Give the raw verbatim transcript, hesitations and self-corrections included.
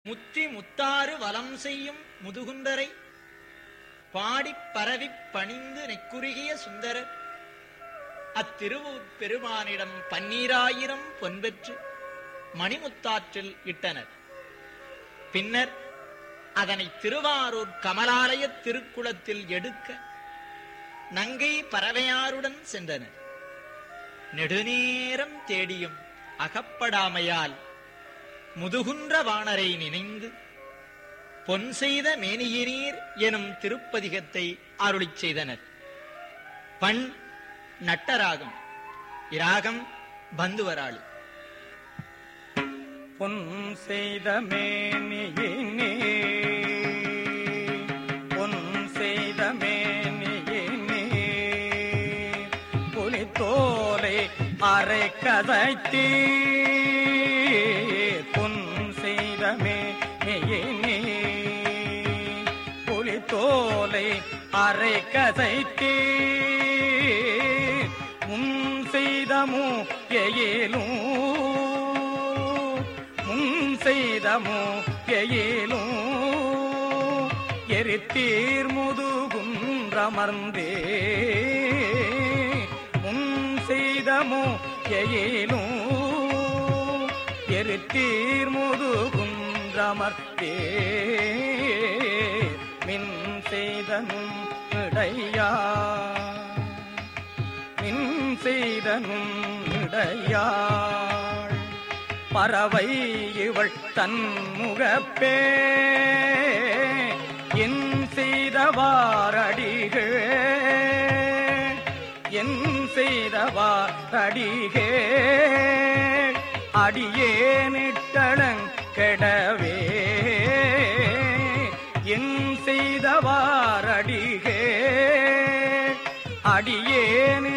முத்தி முத்தாறு வலம் செய்யும் முதுகுந்தரை பாடிப் பரவிப் பணிந்து நெக்குருகிய சுந்தரர் அத்திருவூர் பெருமானிடம் பன்னீராயிரம் பொன்பெற்று மணிமுத்தாற்றில் இட்டனர். பின்னர் அதனை திருவாரூர் கமலாலய திருக்குளத்தில் எடுக்க நங்கை பறவையாருடன் சென்றனர். நெடுநேரம் தேடியும் அகப்படாமையால் முதுகுன்ற வாணரை நினைந்து பொன் செய்த மேனியினீர் எனும் திருப்பதிகத்தை அருளிச் செய்தனர். பண் நட்டராகம், இராகம் பந்துவராளி. பொன் செய்த மேனியினே பொன் செய்த மேனியினே புலித்தோலை அரை கதைத்தீ பொன் செய்த மேனியினே புலித்தோலை அரை கதைத்தீ முன் செய்தமோ எயிலும் செய்தமோ எயிலும் எரித்தீர் முதுகுன்றமர்ந்தே முன் செய்தமோ எயிலும் எரித்தீர் முதுகுன்றமர்ந்தே மின் செய்தனும் இடையா மின் செய்தனும் இடையா பறவை இவள் தன்முகப்பே என் செய்தவாரடிகள் என் செய்தவாரடிகே அடியேனிட்டளங்கெடவே என் செய்தவாரடிகே அடியேன்